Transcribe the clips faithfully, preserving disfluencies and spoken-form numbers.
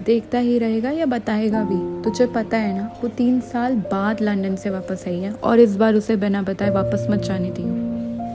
देखता ही रहेगा या बताएगा भी? तुझे पता है ना, वो तीन साल बाद लंदन से वापस आई है और इस बार उसे बिना बताए वापस मत जाने दी हूँ।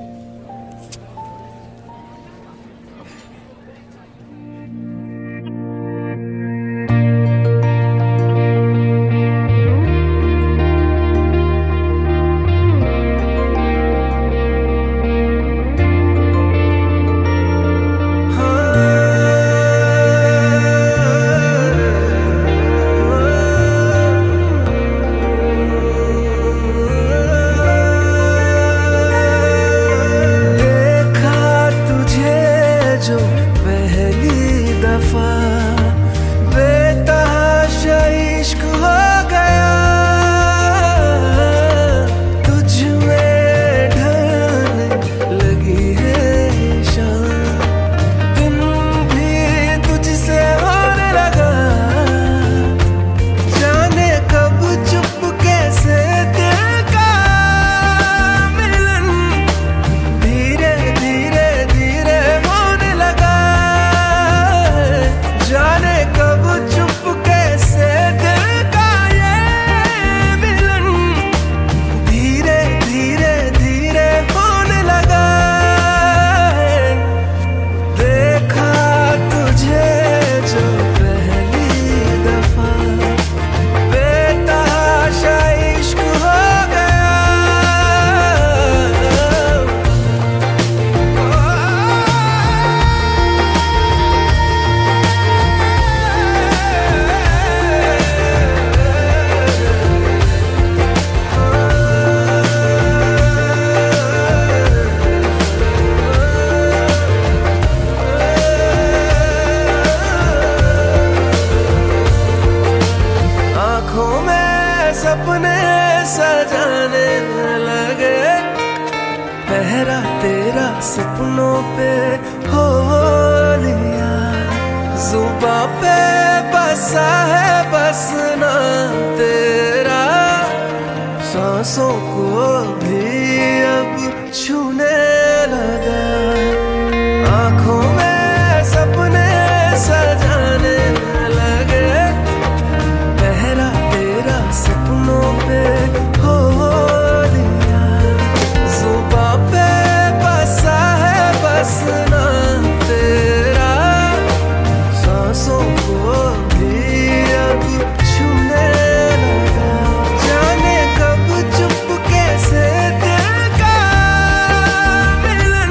सपने सजाने लगे, पहरा तेरा सपनों पे हो लिया, जुबां पे बसा है बस ना तेरा, सांसों को भी अब छूने लगा, आँखों में सपने सजाने लगे, पहरा तेरा सपनों पे हो लिया, जुबां पे बसा है बस ना तेरा, सांसों को भी अब छूने लगा, जाने कब चुपके से दिल का मिलन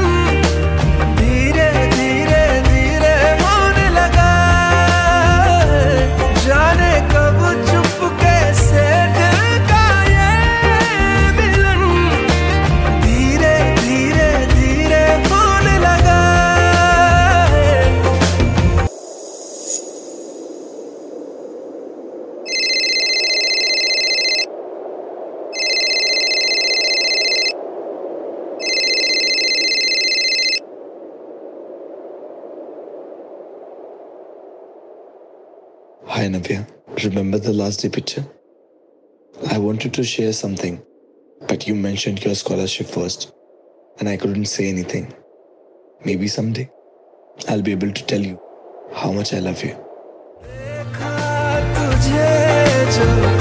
धीरे धीरे धीरे होने लगा, जाने कब चुपके से दिल का ये मिलन धीरे धीरे धीरे होने लगा। Hi Navya, remember the last day picture? I wanted to share something, but you mentioned your scholarship first, and I couldn't say anything. Maybe someday I'll be able to tell you how much I love you. देखा तुझे जो